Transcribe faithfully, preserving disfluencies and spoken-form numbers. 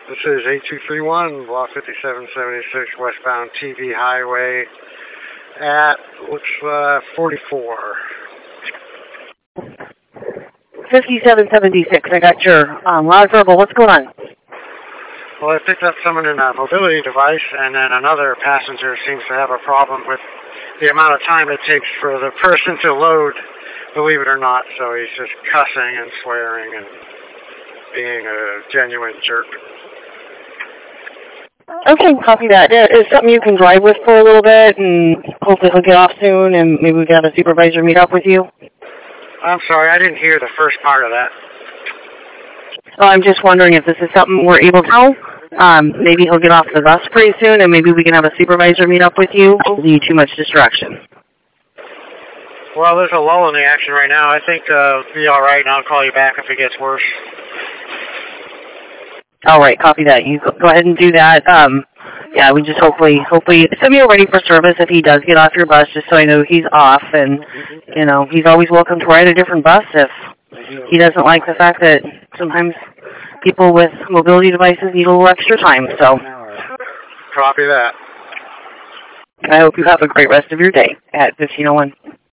This is eight two three one, block fifty-seven seventy-six, westbound T V Highway at, looks, uh, forty-four. fifty-seven seventy-six, I got your um, loud verbal. What's going on? Well, I picked up someone in a mobility device, and then another passenger seems to have a problem with the amount of time it takes for the person to load, believe it or not. So he's just cussing and swearing and being a genuine jerk. Okay, copy that. Yeah, it's something you can drive with for a little bit, and hopefully he'll get off soon, and maybe we can have a supervisor meet up with you. I'm sorry, I didn't hear the first part of that. So I'm just wondering if this is something we're able to. Um, maybe he'll get off the bus pretty soon, and maybe we can have a supervisor meet up with you. Will you too much distraction? Well, there's a lull in the action right now. I think uh, it'll be all right, and I'll call you back if it gets worse. All right, copy that. You go ahead and do that. Um, yeah, we just hopefully, hopefully, send me ready for service if he does get off your bus, just so I know he's off. And, you know, he's always welcome to ride a different bus if he doesn't like the fact that sometimes people with mobility devices need a little extra time. So, copy that. I hope you have a great rest of your day at fifteen oh one.